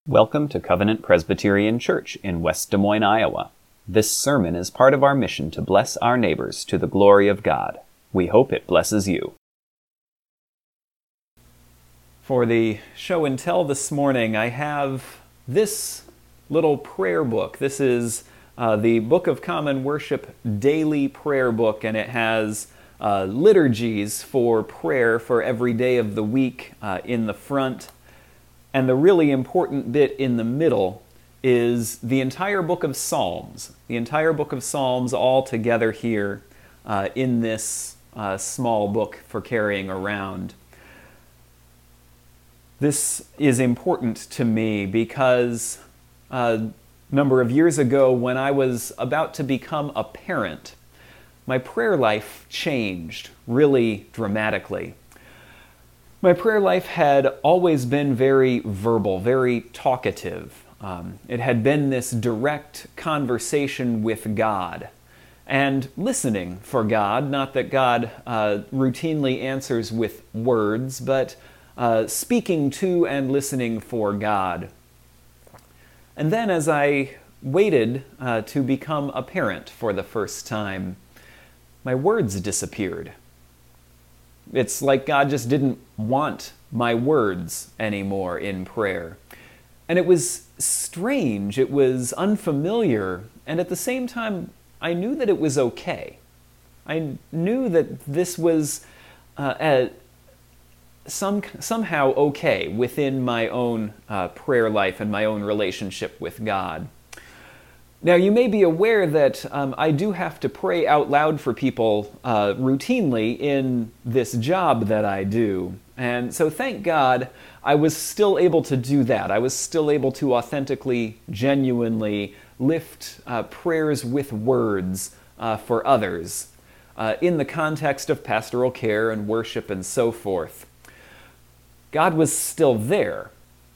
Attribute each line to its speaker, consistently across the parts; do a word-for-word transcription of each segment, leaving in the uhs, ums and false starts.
Speaker 1: Welcome to Covenant Presbyterian Church in West Des Moines, Iowa. This sermon is part of our mission to bless our neighbors to the glory of God. We hope it blesses you. For the show and tell this morning, I have this little prayer book. This is uh, the Book of Common Worship Daily Prayer Book, and it has uh, liturgies for prayer for every day of the week uh, in the front. And the really important bit in the middle is the entire book of Psalms. The entire book of Psalms all together here uh, in this uh, small book for carrying around. This is important to me because a number of years ago when I was about to become a parent, my prayer life changed really dramatically. My prayer life had always been very verbal, very talkative. Um, it had been this direct conversation with God and listening for God, not that God uh, routinely answers with words, but uh, speaking to and listening for God. And then as I waited uh, to become a parent for the first time, my words disappeared. It's like God just didn't want my words anymore in prayer. And it was strange, it was unfamiliar, and at the same time, I knew that it was okay. I knew that this was uh, a, some, somehow okay within my own uh, prayer life and my own relationship with God. Now, you may be aware that um, I do have to pray out loud for people uh, routinely in this job that I do. And so thank God I was still able to do that. I was still able to authentically, genuinely lift uh, prayers with words uh, for others uh, in the context of pastoral care and worship and so forth. God was still there,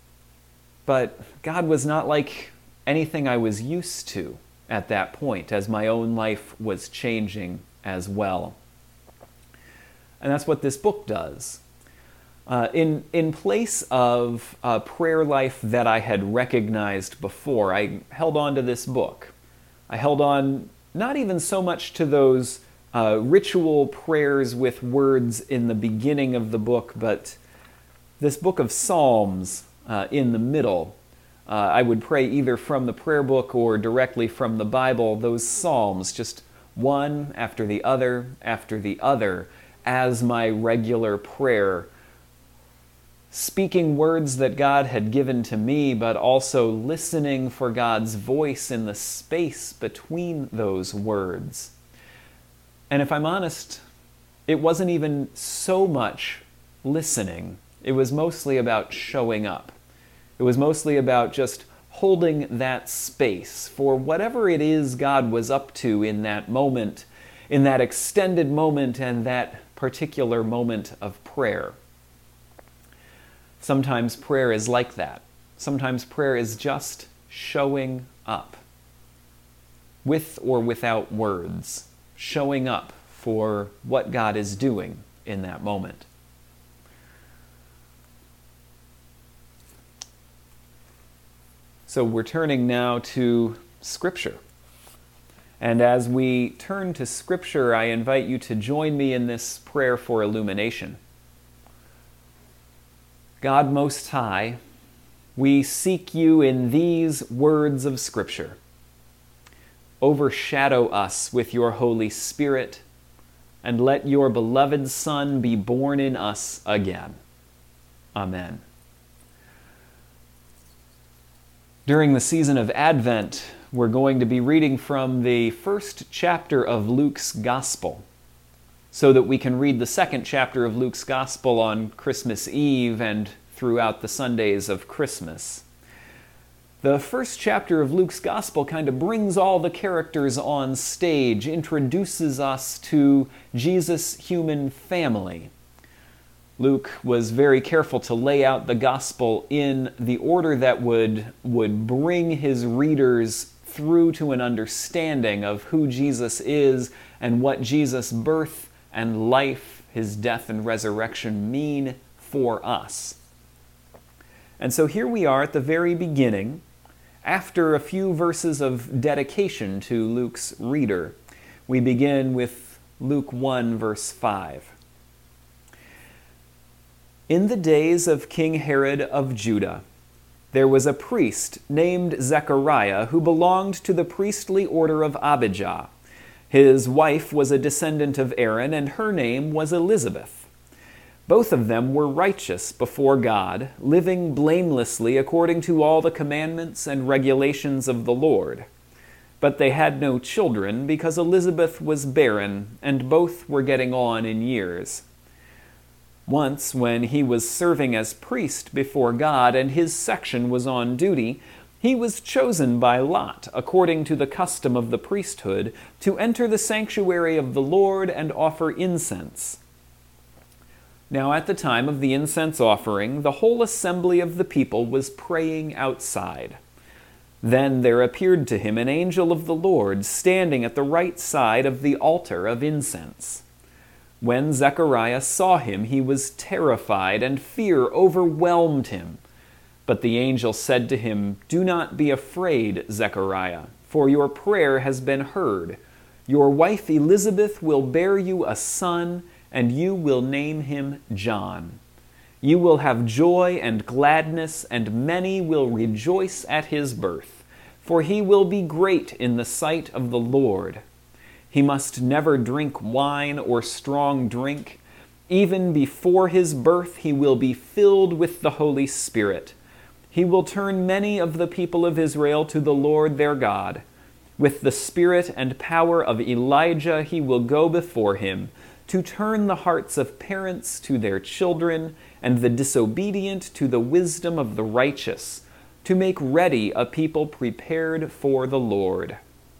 Speaker 1: but God was not like anything I was used to at that point, as my own life was changing as well. And that's what this book does. Uh, in, in place of a prayer life that I had recognized before, I held on to this book. I held on not even so much to those uh, ritual prayers with words in the beginning of the book, but this book of Psalms uh, in the middle. Uh, I would pray either from the prayer book or directly from the Bible, those Psalms, just one after the other after the other, as my regular prayer, speaking words that God had given to me, but also listening for God's voice in the space between those words. And if I'm honest, it wasn't even so much listening. It was mostly about showing up. It was mostly about just holding that space for whatever it is God was up to in that moment, in that extended moment and that particular moment of prayer. Sometimes prayer is like that. Sometimes prayer is just showing up, with or without words, showing up for what God is doing in that moment. So we're turning now to Scripture. And as we turn to Scripture, I invite you to join me in this prayer for illumination. God Most High, we seek you in these words of Scripture. Overshadow us with your Holy Spirit, and let your beloved Son be born in us again. Amen. During the season of Advent, we're going to be reading from the first chapter of Luke's Gospel, so that we can read the second chapter of Luke's Gospel on Christmas Eve and throughout the Sundays of Christmas. The first chapter of Luke's Gospel kind of brings all the characters on stage, introduces us to Jesus' human family. Luke was very careful to lay out the gospel in the order that would, would bring his readers through to an understanding of who Jesus is and what Jesus' birth and life, his death and resurrection mean for us. And so here we are at the very beginning, after a few verses of dedication to Luke's reader. We begin with Luke one, verse five. In the days of King Herod of Judah, there was a priest named Zechariah who belonged to the priestly order of Abijah. His wife was a descendant of Aaron, and her name was Elizabeth. Both of them were righteous before God, living blamelessly according to all the commandments and regulations of the Lord. But they had no children because Elizabeth was barren, and both were getting on in years. Once, when he was serving as priest before God and his section was on duty, he was chosen by lot, according to the custom of the priesthood, to enter the sanctuary of the Lord and offer incense. Now at the time of the incense offering, the whole assembly of the people was praying outside. Then there appeared to him an angel of the Lord, standing at the right side of the altar of incense. When Zechariah saw him, he was terrified, and fear overwhelmed him. But the angel said to him, "Do not be afraid, Zechariah, for your prayer has been heard. Your wife Elizabeth will bear you a son, and you will name him John. You will have joy and gladness, and many will rejoice at his birth, for he will be great in the sight of the Lord. He must never drink wine or strong drink. Even before his birth he will be filled with the Holy Spirit. He will turn many of the people of Israel to the Lord their God. With the spirit and power of Elijah he will go before him, to turn the hearts of parents to their children, and the disobedient to the wisdom of the righteous, to make ready a people prepared for the Lord."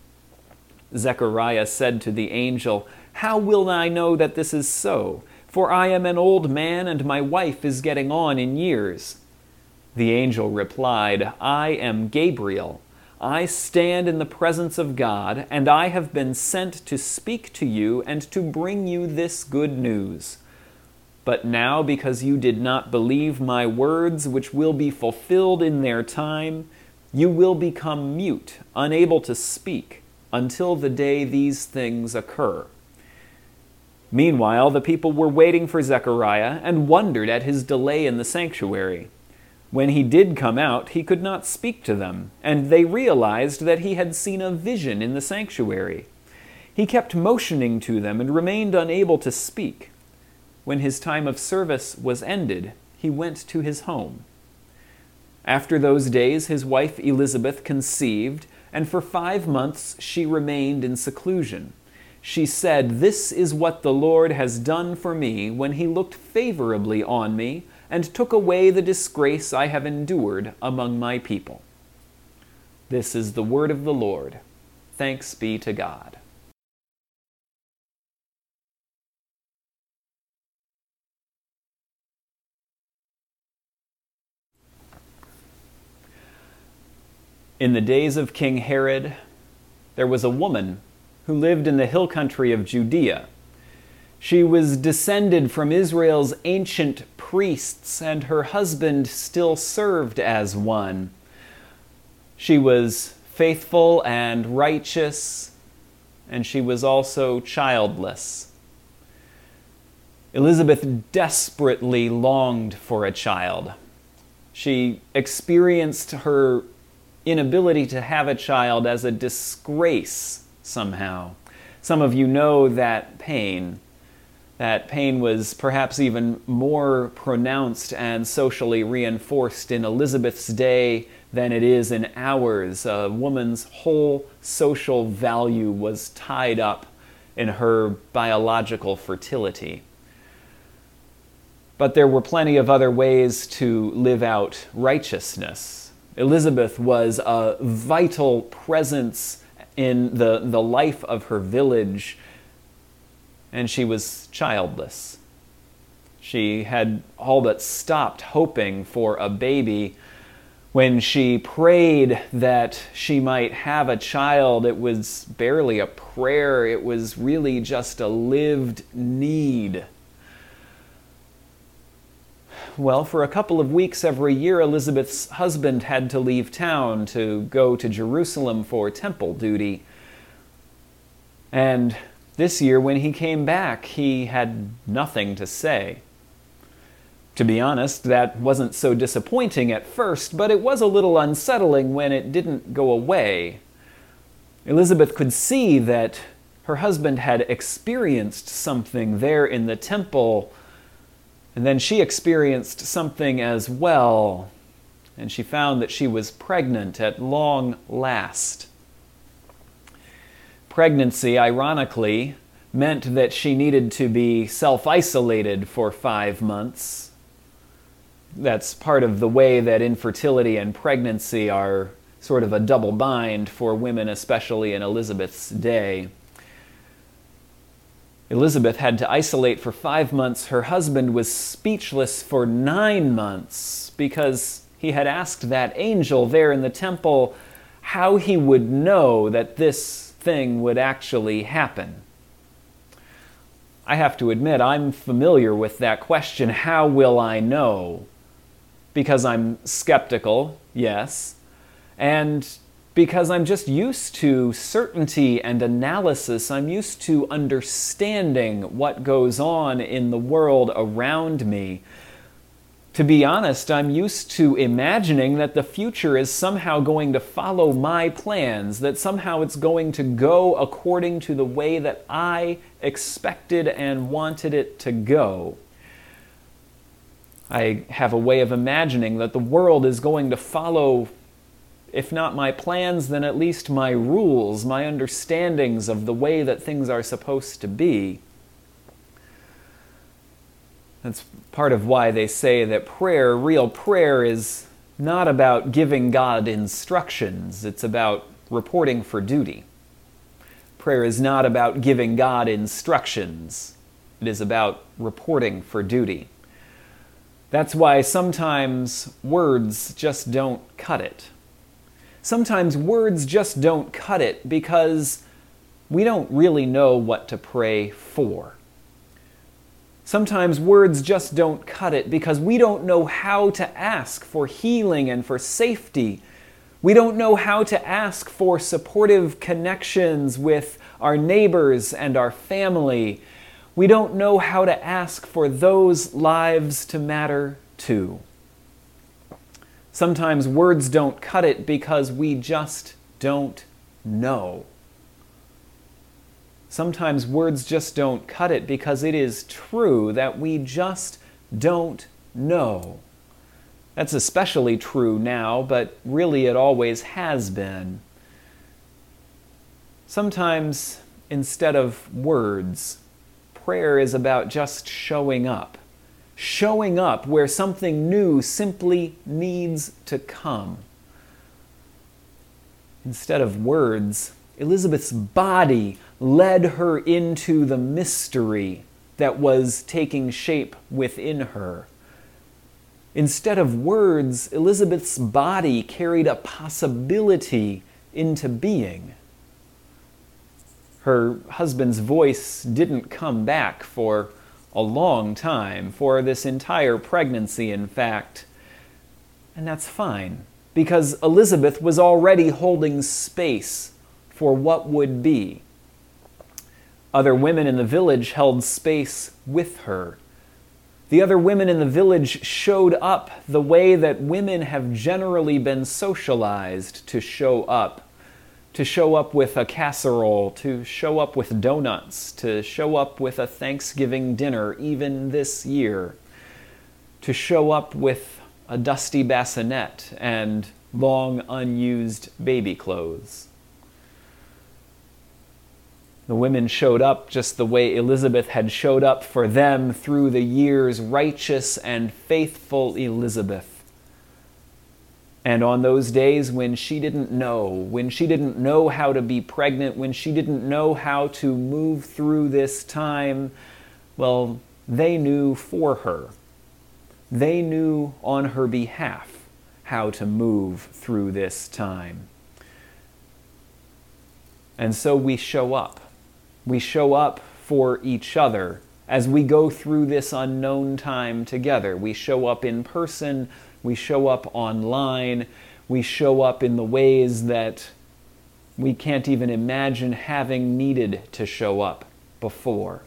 Speaker 1: Zechariah said to the angel, "How will I know that this is so? For I am an old man, and my wife is getting on in years." The angel replied, "I am Gabriel. I stand in the presence of God, and I have been sent to speak to you and to bring you this good news. But now, because you did not believe my words, which will be fulfilled in their time, you will become mute, unable to speak, until the day these things occur." Meanwhile, the people were waiting for Zechariah and wondered at his delay in the sanctuary. When he did come out, he could not speak to them, and they realized that he had seen a vision in the sanctuary. He kept motioning to them and remained unable to speak. When his time of service was ended, he went to his home. After those days, his wife Elizabeth conceived, and for five months she remained in seclusion. She said, "This is what the Lord has done for me when he looked favorably on me and took away the disgrace I have endured among my people." This is the word of the Lord. Thanks be to God. In the days of King Herod, there was a woman who lived in the hill country of Judea. She was descended from Israel's ancient priests, and her husband still served as one. She was faithful and righteous, and she was also childless. Elizabeth desperately longed for a child. She experienced her inability to have a child as a disgrace somehow. Some of you know that pain. That pain was perhaps even more pronounced and socially reinforced in Elizabeth's day than it is in ours. A woman's whole social value was tied up in her biological fertility. But there were plenty of other ways to live out righteousness. Elizabeth was a vital presence in the, the life of her village, and she was childless. She had all but stopped hoping for a baby. When she prayed that she might have a child, it was barely a prayer. It was really just a lived need. well, for a couple of weeks every year, Elizabeth's husband had to leave town to go to Jerusalem for temple duty. And this year, when he came back, he had nothing to say. To be honest, that wasn't so disappointing at first, but it was a little unsettling when it didn't go away. Elizabeth could see that her husband had experienced something there in the temple, and then she experienced something as well, and she found that she was pregnant at long last. Pregnancy, ironically, meant that she needed to be self-isolated for five months. That's part of the way that infertility and pregnancy are sort of a double bind for women, especially in Elizabeth's day. Elizabeth had to isolate for five months. Her husband was speechless for nine months because he had asked that angel there in the temple how he would know that this thing would actually happen. I have to admit, I'm familiar with that question, how will I know? Because I'm skeptical, yes, and because I'm just used to certainty and analysis. I'm used to understanding what goes on in the world around me. To be honest, I'm used to imagining that the future is somehow going to follow my plans, that somehow it's going to go according to the way that I expected and wanted it to go. I have a way of imagining that the world is going to follow, if not my plans, then at least my rules, my understandings of the way that things are supposed to be. That's part of why they say that prayer, real prayer, is not about giving God instructions. It's about reporting for duty. Prayer is not about giving God instructions. It is about reporting for duty. That's why sometimes words just don't cut it. Sometimes words just don't cut it because we don't really know what to pray for. Sometimes words just don't cut it because we don't know how to ask for healing and for safety. We don't know how to ask for supportive connections with our neighbors and our family. We don't know how to ask for those lives to matter too. Sometimes words don't cut it because we just don't know. Sometimes words just don't cut it because it is true that we just don't know. That's especially true now, but really it always has been. Sometimes, instead of words, prayer is about just showing up. Showing up where something new simply needs to come. Instead of words, Elizabeth's body led her into the mystery that was taking shape within her. Instead of words, Elizabeth's body carried a possibility into being. Her husband's voice didn't come back for a long time, for this entire pregnancy, in fact. And that's fine, because Elizabeth was already holding space for what would be. Other women in the village held space with her. The other women in the village showed up the way that women have generally been socialized to show up. To show up with a casserole, to show up with donuts, to show up with a Thanksgiving dinner, even this year. To show up with a dusty bassinet and long unused baby clothes. The women showed up just the way Elizabeth had showed up for them through the years, righteous and faithful Elizabeth. And on those days when she didn't know, when she didn't know how to be pregnant, when she didn't know how to move through this time, well, they knew for her. They knew on her behalf how to move through this time. And so we show up. We show up for each other as we go through this unknown time together. We show up in person, we show up online, we show up in the ways that we can't even imagine having needed to show up before.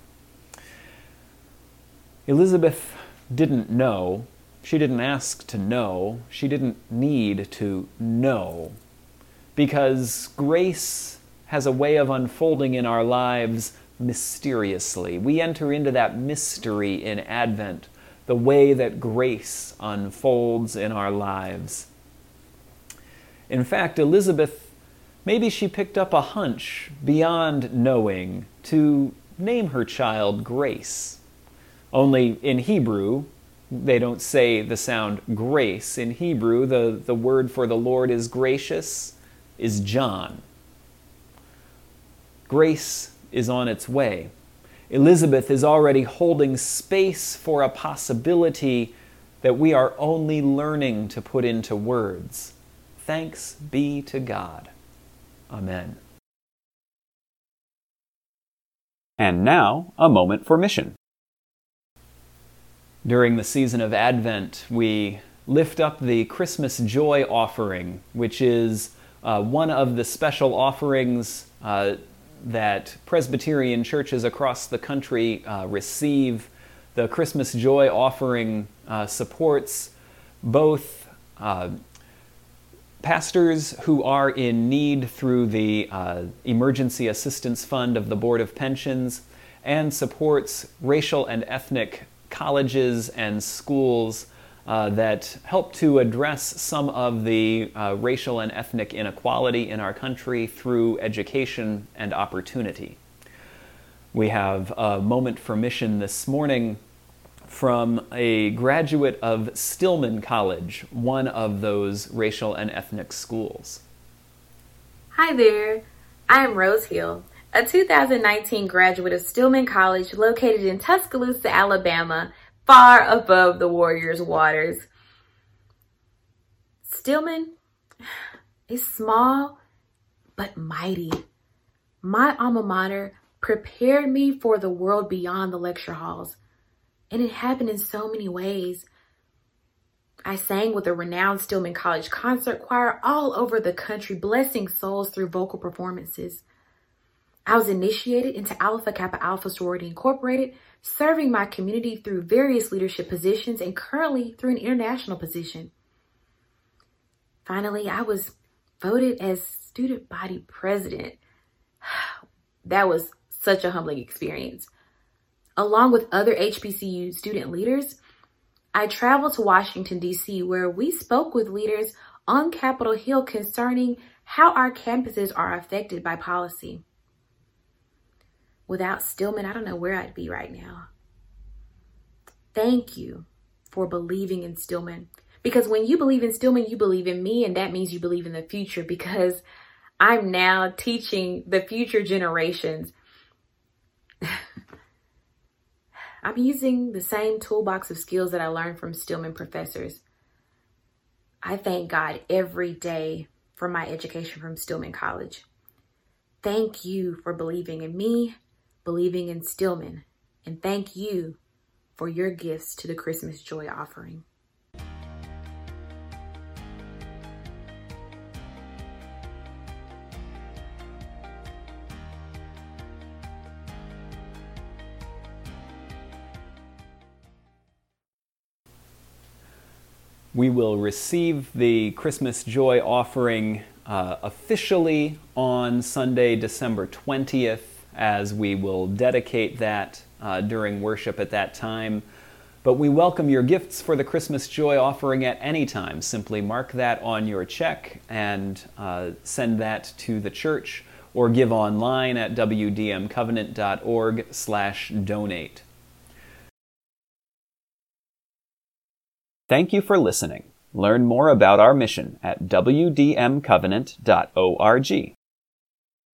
Speaker 1: Elizabeth didn't know. She didn't ask to know. She didn't need to know. Because grace has a way of unfolding in our lives mysteriously. We enter into that mystery in Advent, the way that grace unfolds in our lives. In fact, Elizabeth, maybe she picked up a hunch beyond knowing to name her child Grace. Only in Hebrew, they don't say the sound grace. In Hebrew, the, the word for the Lord is gracious, is John. Grace is on its way. Elizabeth is already holding space for a possibility that we are only learning to put into words. Thanks be to God. Amen. And now, a moment for mission. During the season of Advent, we lift up the Christmas Joy offering, which is uh, one of the special offerings uh, that Presbyterian churches across the country uh, receive. The Christmas Joy offering uh, supports both uh, pastors who are in need through the uh, Emergency Assistance Fund of the Board of Pensions, and supports racial and ethnic colleges and schools uh, that help to address some of the uh, racial and ethnic inequality in our country through education and opportunity. We have a moment for mission this morning from a graduate of Stillman College, one of those racial and ethnic schools.
Speaker 2: Hi there, I am Rose Hill, a two thousand nineteen graduate of Stillman College located in Tuscaloosa, Alabama, far above the Warriors' waters. Stillman is small but mighty. My alma mater prepared me for the world beyond the lecture halls, and it happened in so many ways. I sang with a renowned Stillman College concert choir all over the country, blessing souls through vocal performances. I was initiated into Alpha Kappa Alpha Sorority Incorporated, serving my community through various leadership positions and currently through an international position. Finally, I was voted as student body president. That was such a humbling experience. Along with other H B C U student leaders, I traveled to Washington, D C, where we spoke with leaders on Capitol Hill concerning how our campuses are affected by policy. Without Stillman, I don't know where I'd be right now. Thank you for believing in Stillman. Because when you believe in Stillman, you believe in me, and that means you believe in the future, because I'm now teaching the future generations. I'm using the same toolbox of skills that I learned from Stillman professors. I thank God every day for my education from Stillman College. Thank you for believing in me, believing in Stillman, and thank you for your gifts to the Christmas Joy offering.
Speaker 1: We will receive the Christmas Joy offering uh, officially on Sunday, December twentieth, as we will dedicate that uh, during worship at that time. But we welcome your gifts for the Christmas Joy offering at any time. Simply mark that on your check and uh, send that to the church, or give online at w d m covenant dot org slash donate. Thank you for listening. Learn more about our mission at w d m covenant dot org.